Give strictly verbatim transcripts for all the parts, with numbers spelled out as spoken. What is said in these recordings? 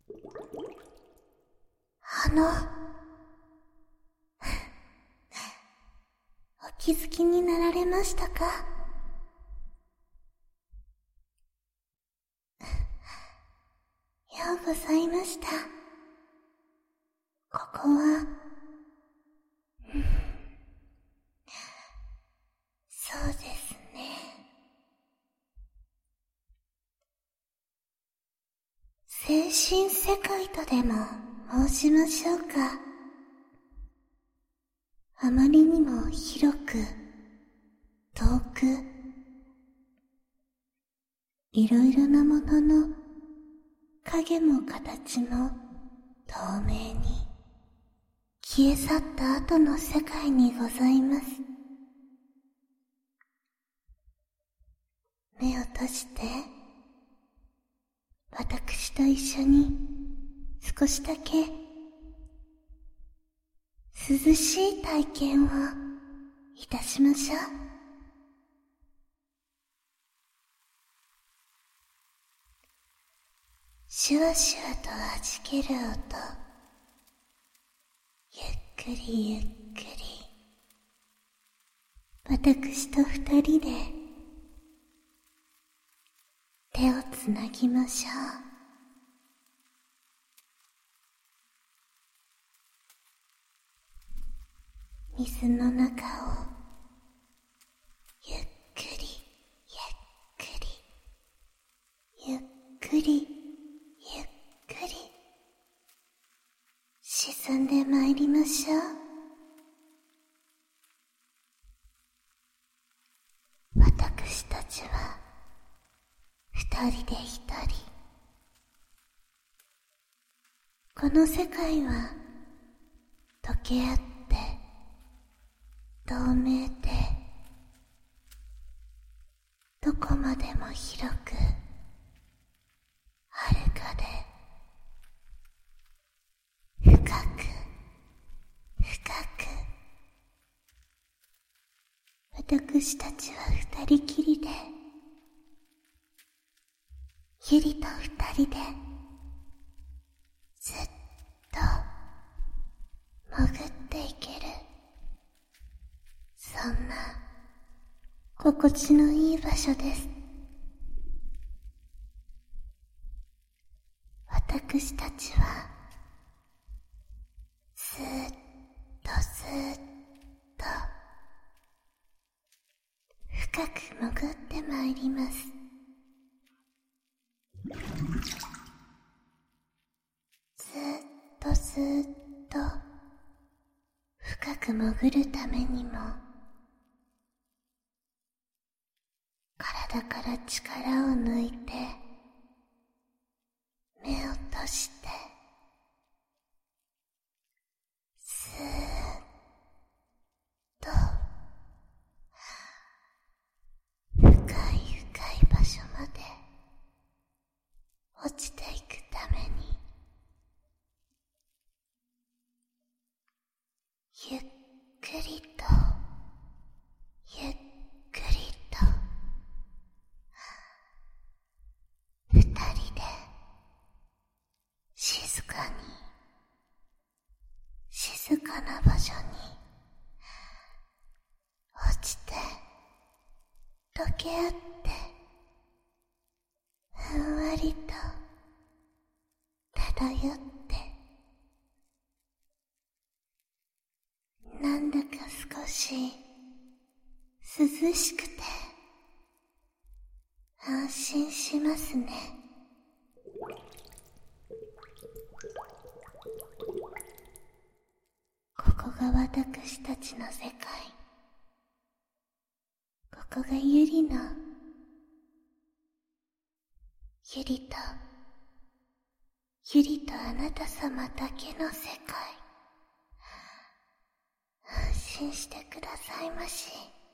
あの、お気づきになられましたか？ようございました。ここは、そうですね。精神世界とでも申しましょうか。あまりにも広く、遠く、いろいろなものの影も形も透明に消え去った後の世界にございます。目を閉じて、私と一緒に少しだけ涼しい体験をいたしましょう。シュワシュワと弾ける音、ゆっくりゆっくり、私と二人で手をつなぎましょう。水の中をゆっくりゆっくりゆっくりゆっくり沈んでまいりましょう。私たちは二人で一人、この世界は溶け合って透明でどこまでも広く遥かで深く深く、私たちは二人きりでゆりと二人でずっと潜っていける、そんな心地のいい場所です。私たちはずーっとずーっと深く潜ってまいります。ずーっとずーっと深く潜るためにも体から力を抜いて目を閉じてスーッと深い深い場所まで落ちていくためにゆっくりとゆっくりと二人で静かに静かな場所に落ちて溶け合ってふんわりと漂ってなんだか少し涼しくて安心しますね。ここが私たちの世界、ここがゆりのゆりとゆりとあなた様だけの世界。安心してくださいまし。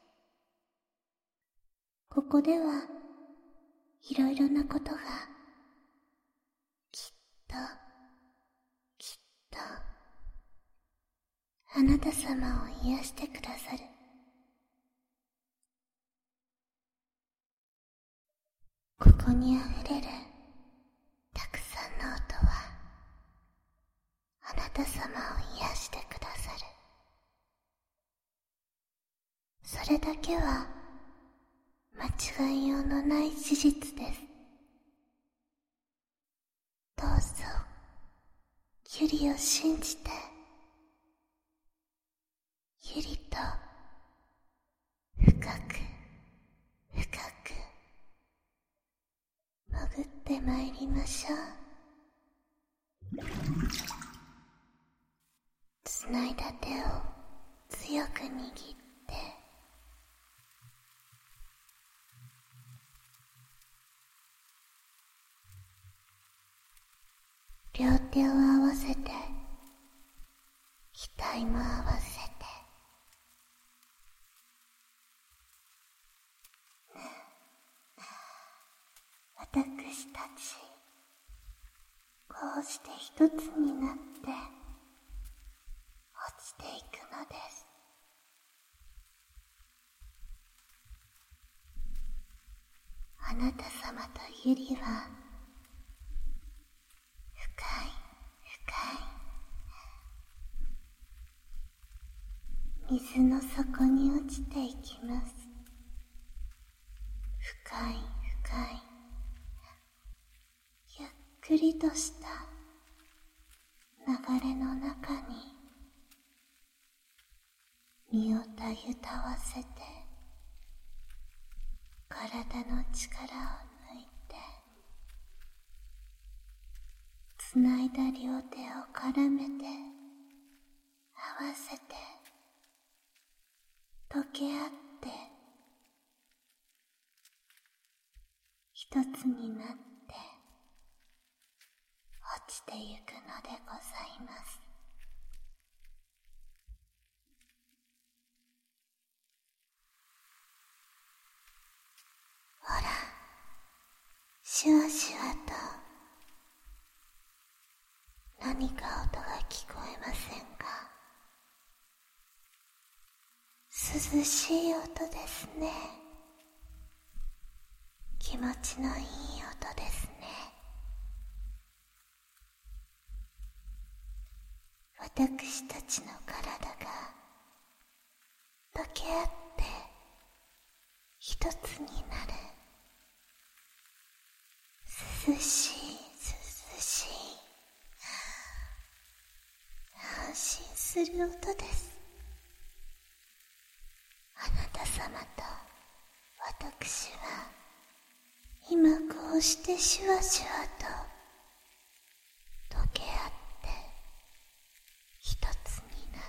ここではいろいろなことがきっときっとあなた様を癒してくださる。ここにあふれるたくさんの音はた様を癒してくださる。それだけは間違いようのない事実です。どうぞユリを信じて、ユリと深く深く潜ってまいりましょう。つないだ手を強く握って両手を合わせて額も合わせて、私たちこうして一つになって落ちていくのです。あなた様とユリは深い深い水の底に落ちていきます。深い深いゆっくりとした流れの中に身をたゆたわせて、体の力を抜いて、つないだ両手を絡めて合わせて溶け合って一つになって落ちてゆくのでございます。ほら、シュワシュワと何か音が聞こえませんか？涼しい音ですね。気持ちのいい音ですね。私たちの体が溶け合って一つになる、涼しい涼しい安心する音です。あなた様と私は今こうしてシュワシュワと溶け合って一つになって、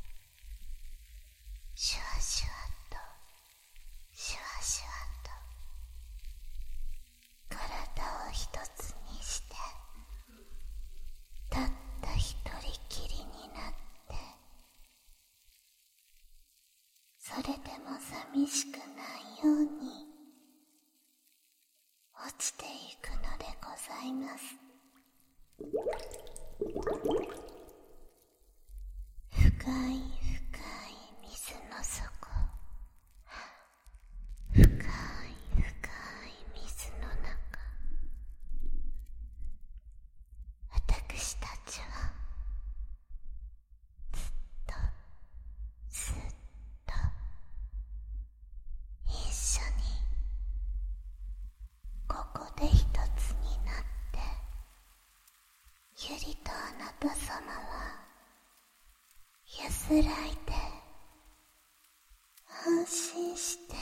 シュワシュワとシュワシュワと体を一つにして、たった一人きりになって、それでも寂しくないように落ちていくのでございます。深い深い水の底、深い深い水の中、私たちはずっとずっと一緒にここで一つになって、ユリとあなた様は安らいで安心して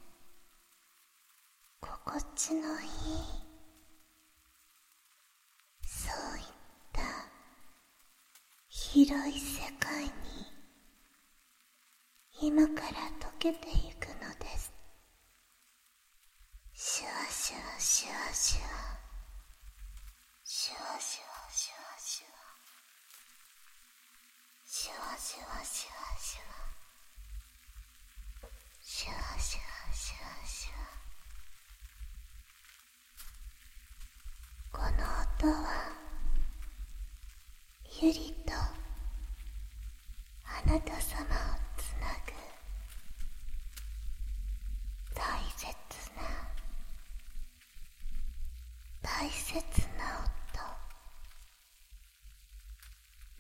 心地のいい、そういった広い世界に今から溶けていくのです。シュワシュワシュワシュワシュワシュワシュワシュワシュワシュワシュワシュワシュワシュワシュワシュワ。この音はユリとあなた様をつなぐ大切な大切な音。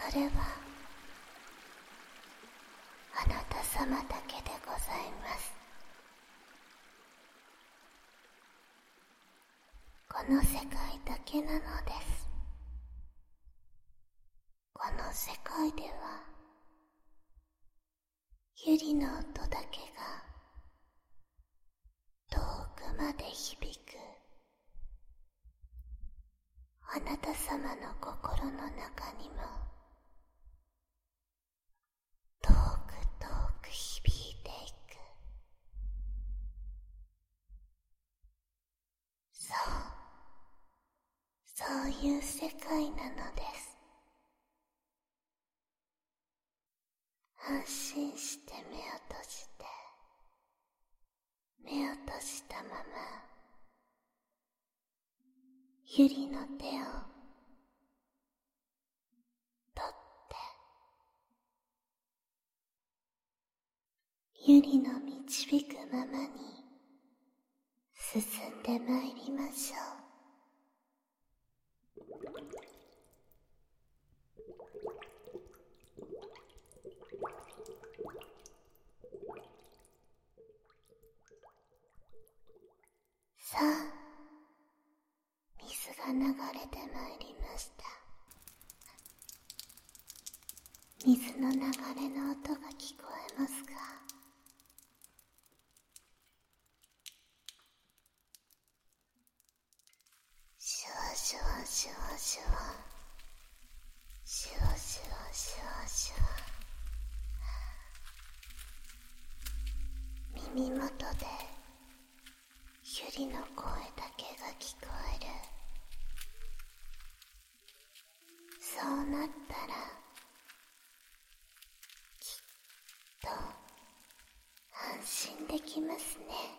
それはあなた様だけでございます。この世界だけなのです。この世界ではユリの音だけが遠くまで響く。あなた様の心の中にも遠く遠く響いていく。そう、そういう世界なのです。安心して目を閉じて、目を閉じたままユリの手を取ってユリの導くままに進んでまいりましょう。さあ、水が流れてまいりました。水の流れの音が聞こえますか？シュワシュワシュワシュワシュワシュワシュワシュワ、耳元でユリの声だけが聞こえる。そうなったらきっと安心できますね。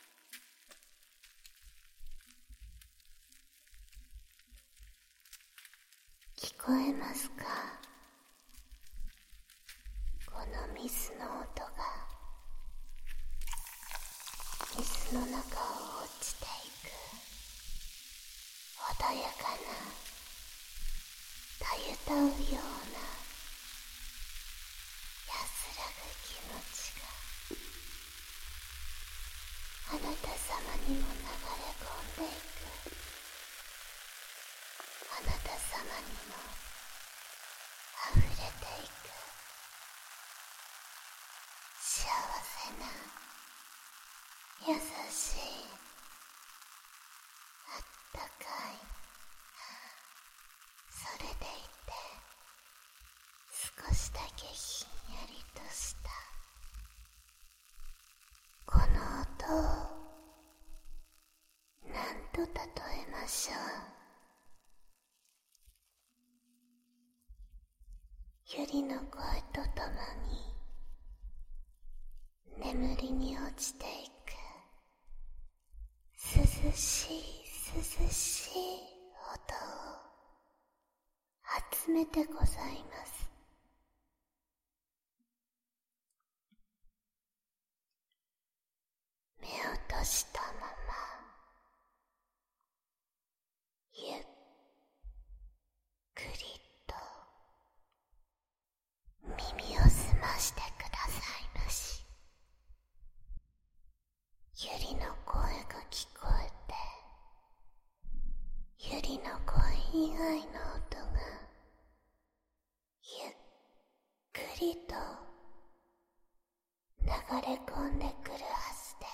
聞こえますか？この水の音が水の中を落ちていく。穏やかなたゆたうような安らぐ気持ちがあなた様にも流れ込んでいく。あなた様にもあふれていく。幸せな優しいあったかい、それでいて少しだけひんやりとしたこの音を何と例えましょう。ユリの声とともに眠りに落ちていく。涼しい涼しい音を集めてございます。目を閉じたままゆっくりと耳を澄ましてくださいまし。ユリの声が聞こえて、ユリの声以外の音がゆっくりと流れ込んでくるはずです。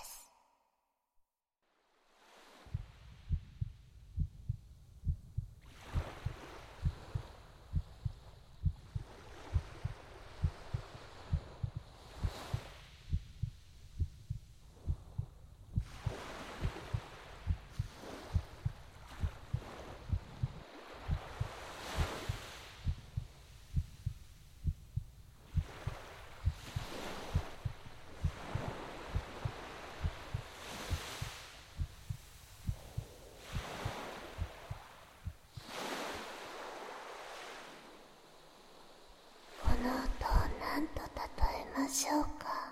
何と例えましょうか。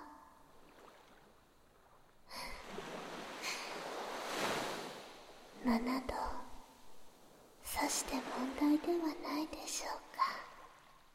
ななどさして問題ではないでしょうか。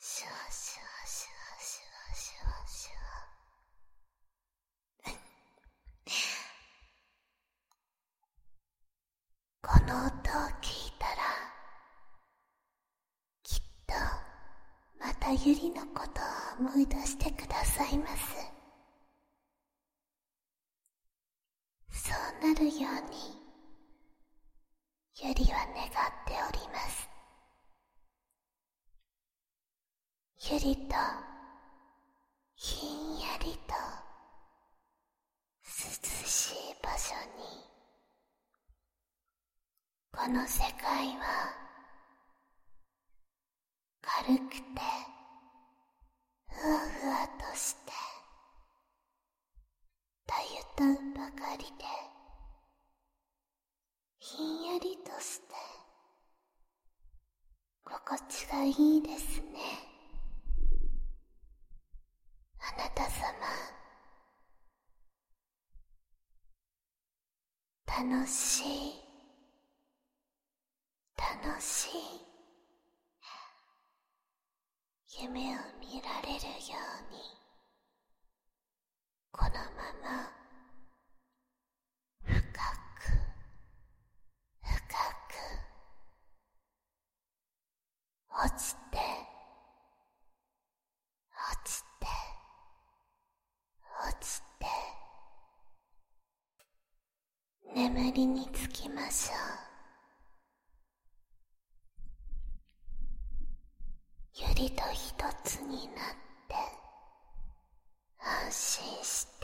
シュワシュワシュワシュワシュワシュワ。この音を聞いたら、きっとまたゆりのことを思い出してくださいます。そうなるようにゆりは願っております。ゆりとひんやりと涼しい場所に、この世界は軽くてふわふわとしてたゆたうばかりで、ひんやりとして心地がいいですね。あなた様、楽しい楽しい夢を見られるように、このまま深く深く落ちて落ちて落ちて眠りにつきましょう。ゆりと一つになって安心して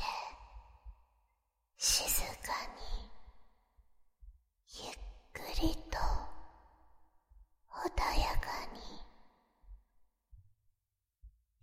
静かにゆっくりと穏やかに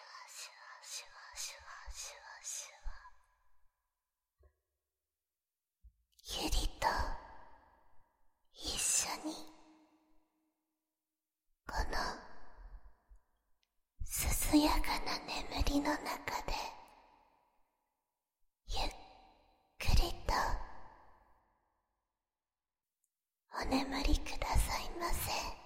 シュワシュワシュワシュワシュワ。ゆりと一緒にこのすすやかな眠りの中でゆっくりとお眠りくださいませ。